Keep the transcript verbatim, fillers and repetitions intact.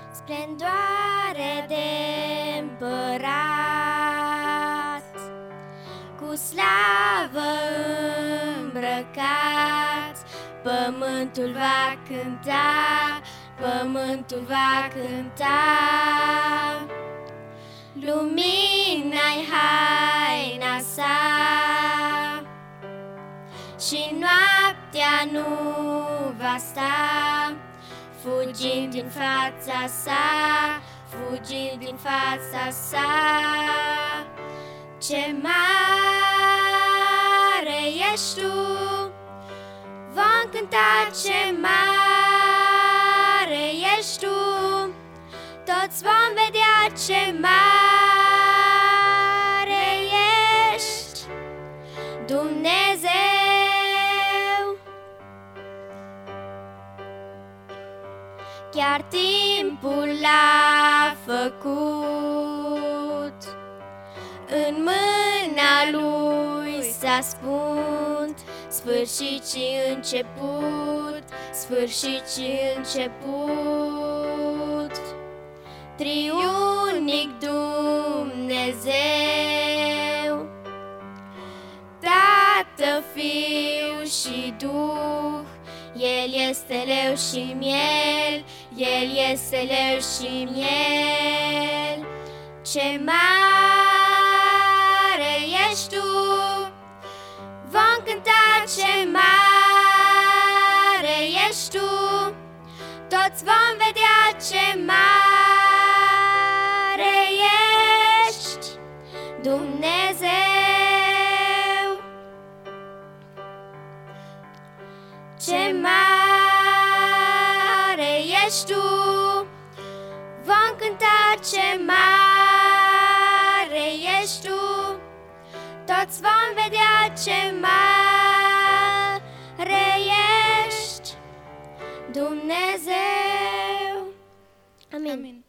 Splendoare de împărat, cu slavă îmbrăcat, pământul va cânta, pământul va cânta. Lumina-i haina sa și noaptea nu va sta, fugind din fața sa, fugind din fața sa. Ce mare ești tu, vom cânta ce mare ești tu, toți vom vedea ce mare ești, Dumnezeu. Chiar timpul l-a făcut, în mâna lui s-a spunt sfârșit și început, sfârșit și început. Triunic Dumnezeu, Tată, Fiu și Duh, El este leu și miel, El este leu și miel. Ce mare ești tu, vom cânta ce mare ești tu, toți vom vedea ce mare ești, Dumnezeu. Ce mare ești tu, vom cânta ce mare ești tu, toți vom vedea ce mare ești, Dumnezeu. Amin. Amin.